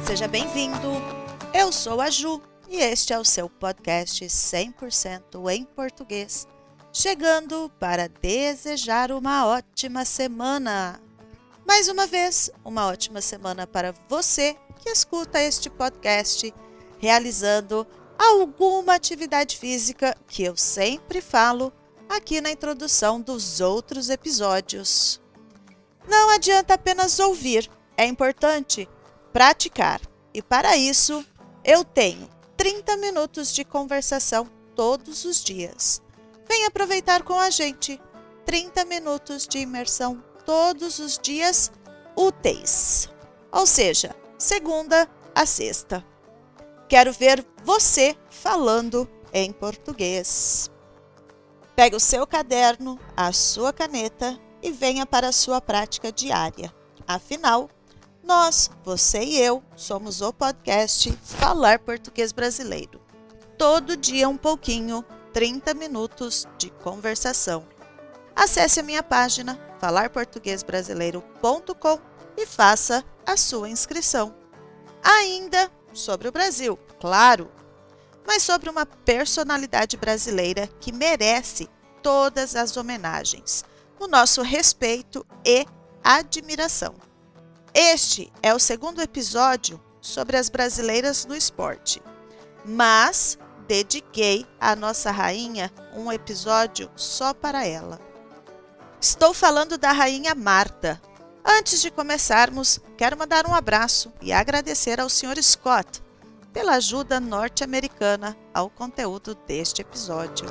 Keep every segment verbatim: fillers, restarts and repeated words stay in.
Seja bem-vindo! Eu sou a Ju e este é o seu podcast cem por cento em português, chegando para desejar uma ótima semana. Mais uma vez, uma ótima semana para você que escuta este podcast, realizando alguma atividade física que eu sempre falo aqui na introdução dos outros episódios. Não adianta apenas ouvir, é importante praticar. E para isso, eu tenho trinta minutos de conversação todos os dias. Vem aproveitar com a gente trinta minutos de imersão todos os dias úteis. Ou seja, segunda a sexta. Quero ver você falando em português. Pegue o seu caderno, a sua caneta e venha para a sua prática diária. Afinal, nós, você e eu, somos o podcast Falar Português Brasileiro. Todo dia um pouquinho, trinta minutos de conversação. Acesse a minha página falar português brasileiro ponto com e faça a sua inscrição. Ainda sobre o Brasil, claro, mas sobre uma personalidade brasileira que merece todas as homenagens, o nosso respeito e admiração. Este é o segundo episódio sobre as brasileiras no esporte, mas dediquei à nossa rainha um episódio só para ela. Estou falando da rainha Marta. Antes de começarmos, quero mandar um abraço e agradecer ao senhor Scott pela ajuda norte-americana ao conteúdo deste episódio.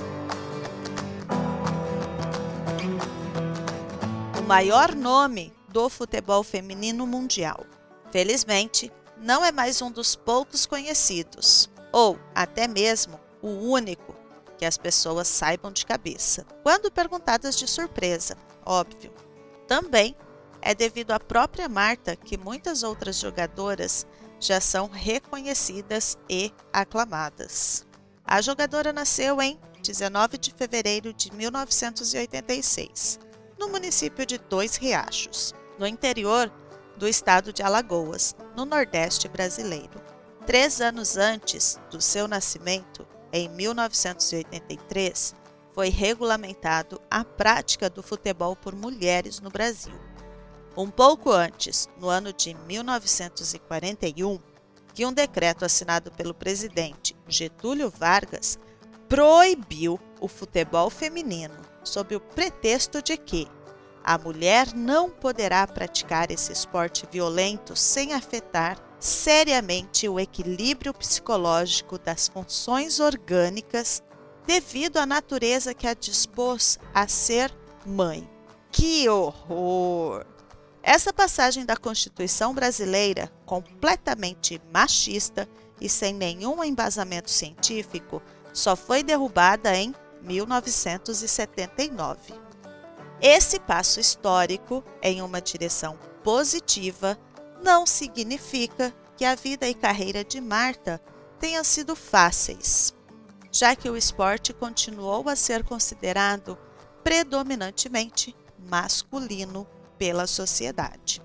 O maior nome do futebol feminino mundial. Felizmente, não é mais um dos poucos conhecidos, ou até mesmo o único que as pessoas saibam de cabeça, quando perguntadas de surpresa, óbvio. Também é devido à própria Marta que muitas outras jogadoras já são reconhecidas e aclamadas. A jogadora nasceu em dezenove de fevereiro de mil novecentos e oitenta e seis, no município de Dois Riachos, no interior do estado de Alagoas, no Nordeste brasileiro. Três anos antes do seu nascimento, em mil novecentos e oitenta e três, foi regulamentado a prática do futebol por mulheres no Brasil. Um pouco antes, no ano de mil novecentos e quarenta e um, que um decreto assinado pelo presidente Getúlio Vargas proibiu o futebol feminino, sob o pretexto de que a mulher não poderá praticar esse esporte violento sem afetar seriamente o equilíbrio psicológico das funções orgânicas devido à natureza que a dispôs a ser mãe. Que horror! Essa passagem da Constituição brasileira, completamente machista e sem nenhum embasamento científico, só foi derrubada em mil novecentos e setenta e nove. Esse passo histórico em uma direção positiva não significa que a vida e carreira de Marta tenham sido fáceis, já que o esporte continuou a ser considerado predominantemente masculino pela sociedade.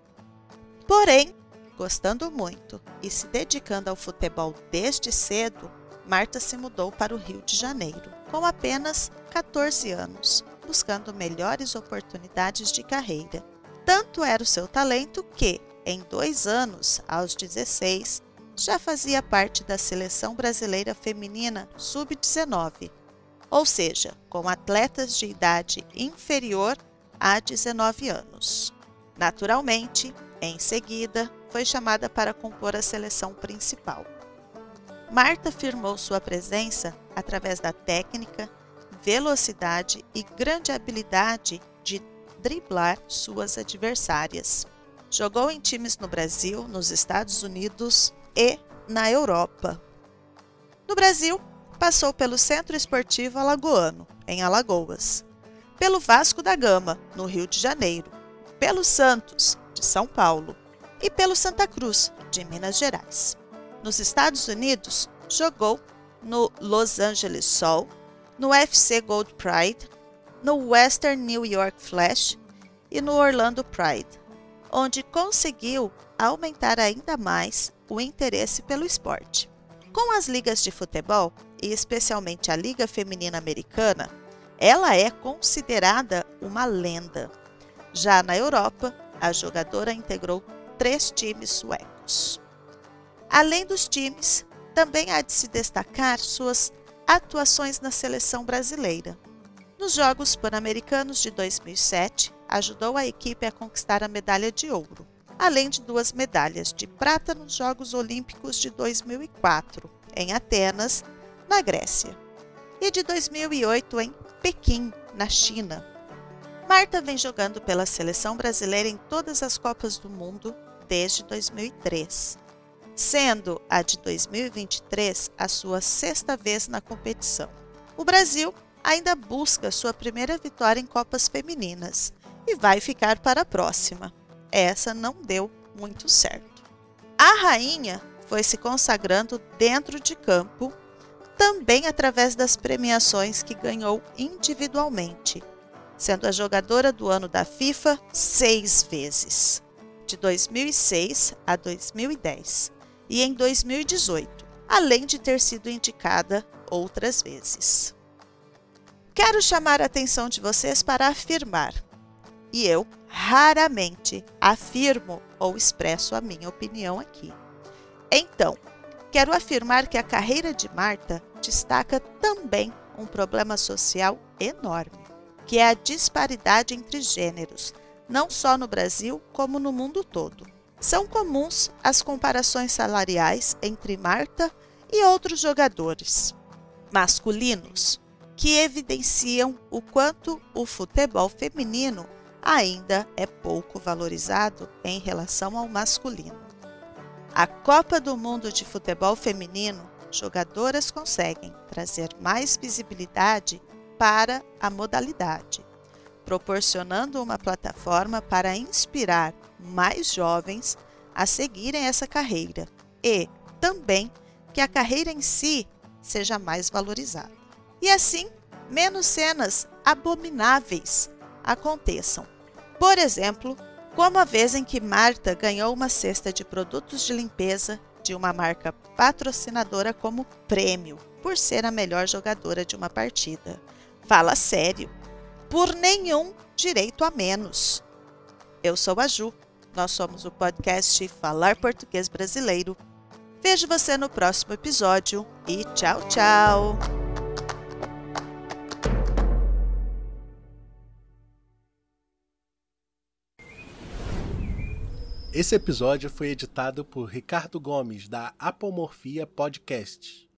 Porém, gostando muito e se dedicando ao futebol desde cedo, Marta se mudou para o Rio de Janeiro, com apenas catorze anos, buscando melhores oportunidades de carreira. Tanto era o seu talento que, em dois anos, aos dezesseis, já fazia parte da seleção brasileira feminina sub dezenove, ou seja, com atletas de idade inferior a dezenove anos. Naturalmente, em seguida, foi chamada para compor a seleção principal. Marta firmou sua presença através da técnica, velocidade e grande habilidade de driblar suas adversárias. Jogou em times no Brasil, nos Estados Unidos e na Europa. No Brasil, passou pelo Centro Esportivo Alagoano, em Alagoas, pelo Vasco da Gama, no Rio de Janeiro, pelo Santos, de São Paulo, e pelo Santa Cruz, de Minas Gerais. Nos Estados Unidos, jogou no Los Angeles Sol, no U F C Gold Pride, no Western New York Flash e no Orlando Pride, onde conseguiu aumentar ainda mais o interesse pelo esporte. Com as ligas de futebol, e especialmente a Liga Feminina Americana, ela é considerada uma lenda. Já na Europa, a jogadora integrou três times suecos. Além dos times, também há de se destacar suas atuações na seleção brasileira. Nos Jogos Pan-Americanos de dois mil e sete, ajudou a equipe a conquistar a medalha de ouro, além de duas medalhas de prata nos Jogos Olímpicos de dois mil e quatro, em Atenas, na Grécia, e de dois mil e oito em Pequim, na China. Marta vem jogando pela seleção brasileira em todas as Copas do Mundo desde dois mil e três, sendo a de dois mil e vinte e três a sua sexta vez na competição. O Brasil ainda busca sua primeira vitória em Copas Femininas e vai ficar para a próxima. Essa não deu muito certo. A rainha foi se consagrando dentro de campo, também através das premiações que ganhou individualmente, sendo a jogadora do ano da FIFA seis vezes, de dois mil e seis a dois mil e dez e em dois mil e dezoito, além de ter sido indicada outras vezes. Quero chamar a atenção de vocês para afirmar, e eu raramente afirmo ou expresso a minha opinião aqui. Então, quero afirmar que a carreira de Marta destaca também um problema social enorme, que é a disparidade entre gêneros, não só no Brasil, como no mundo todo. São comuns as comparações salariais entre Marta e outros jogadores masculinos, que evidenciam o quanto o futebol feminino ainda é pouco valorizado em relação ao masculino. A Copa do Mundo de Futebol Feminino, jogadoras conseguem trazer mais visibilidade para a modalidade, proporcionando uma plataforma para inspirar mais jovens a seguirem essa carreira e também que a carreira em si seja mais valorizada. E assim, menos cenas abomináveis aconteçam. Por exemplo, como a vez em que Marta ganhou uma cesta de produtos de limpeza de uma marca patrocinadora como prêmio, por ser a melhor jogadora de uma partida. Fala sério, por nenhum direito a menos. Eu sou a Ju, nós somos o podcast Falar Português Brasileiro. Vejo você no próximo episódio e tchau, tchau! Esse episódio foi editado por Ricardo Gomes, da Apomorfia Podcast.